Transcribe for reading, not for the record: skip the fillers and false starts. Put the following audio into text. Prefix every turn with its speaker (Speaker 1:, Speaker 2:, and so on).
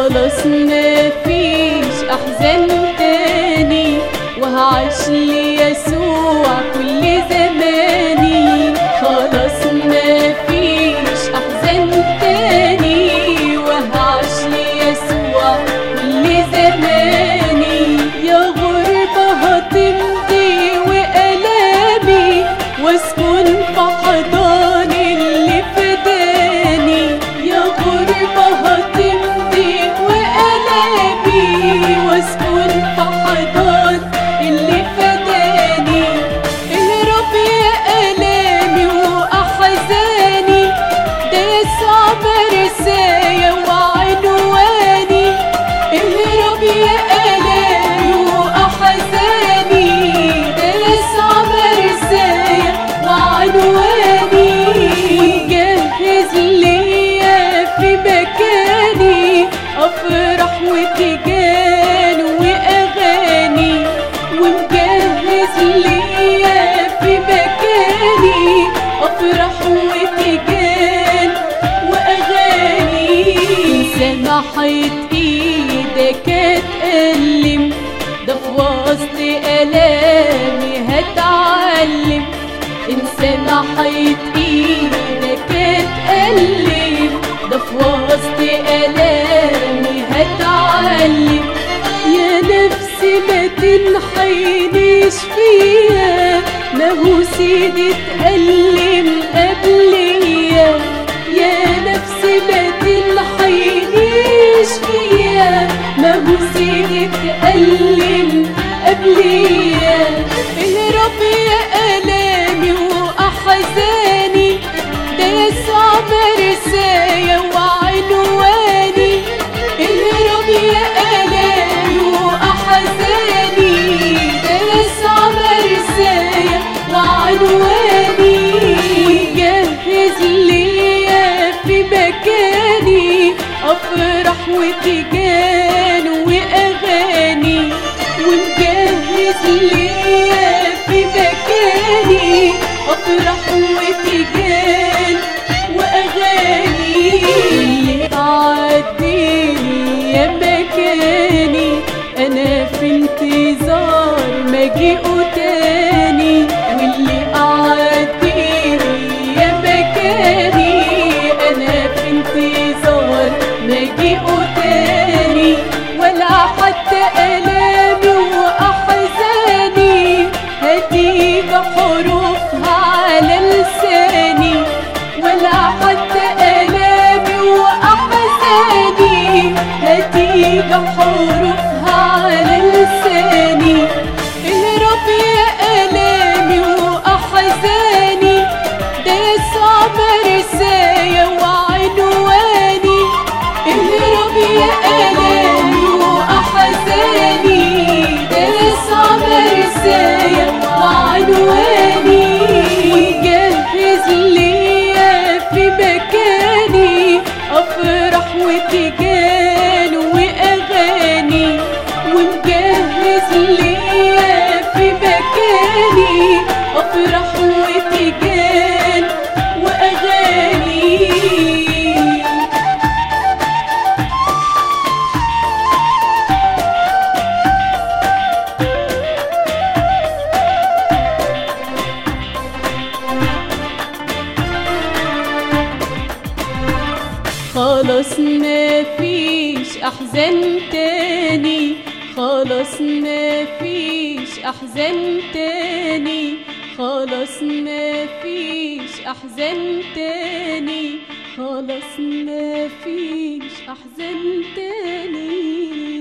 Speaker 1: خلاص مفيش أحزان تاني، وهعيش ليسوع كل زماني. خلاص مفيش أحزان تاني، وهعيش ليسوع كل زماني. يا غربة هتمضي وألامي، واسكن في حضان اللي فداني. يا غربة هتمضي وألامي، واسكن في حضان اللي فداني. اهرب يا ألامي وأحزاني، ده يسوع مرسايا وعنواني. اهرب يا ألامي وأحزاني، ده يسوع مرسايا وعنواني. جهز ليا في مكاني أفرح وتجان وأغاني، ومجهز ليا في مكاني أفرح وتجان وأغاني. سمحت إيدك أتألم، ده في وسط ألامي هتعلم. إن سمحت إيدك أتألم، ده في وسط ألامي هتعلم. يا نفسي ما تنحينيش فيها، ما هو سيدي اتألم قبليا. يا نفسي ما تنحينيش فيها، ما هو سيدي اتألم قبليا. اهرب يا ألامي وأحزاني، ده يسوع مرسايا وعنواني. اهرب يا ألامي وأحزاني، ده يسوع مرسايا وعنواني. وجهز ليا في مكاني أفرح وتجان وأغاني، ومجهز ليا في مكاني أفرح وتجان وأغاني. اللي عديني يا مكاني، أنا في انتظار مجيئه تاني. واللي عديني يا مكاني، أنا في انتظار مجيئه تاني. ولا حتى ألامي وأحزاني هتيجي حروفها على لساني. ولا حتى ألامي وأحزاني هتيجي حروفها على لساني. اهرب يا ألامي وأحزاني، ده يسوع مرسايا وعنواني. اهرب يا ألامي وأحزاني، ده يسوع مرسايا وعنواني. وجهز ليا في مكاني أفرح وتجان وأغاني، ومجهز ليا في مكاني أفرح وتجان وأغاني. خلاص مفيش أحزان تاني، خلاص مفيش أحزان تاني. خلاص مفيش أحزان تاني، خلاص مفيش أحزان تاني.